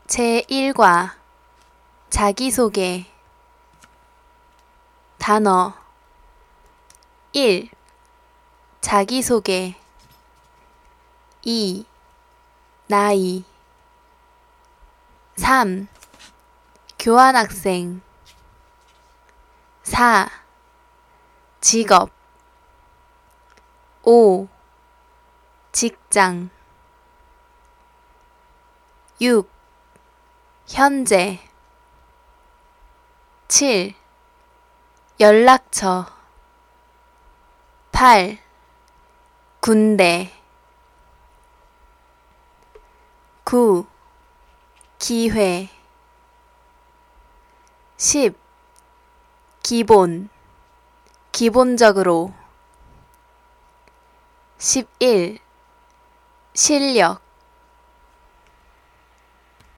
제1과 자기소개 단어 1. 자기소개 2. 나이 3. 교환학생 4. 직업 5. 직장 6. 현재 7. 연락처 8. 군대 9. 기회 10. 기본 기본적으로 11. 실력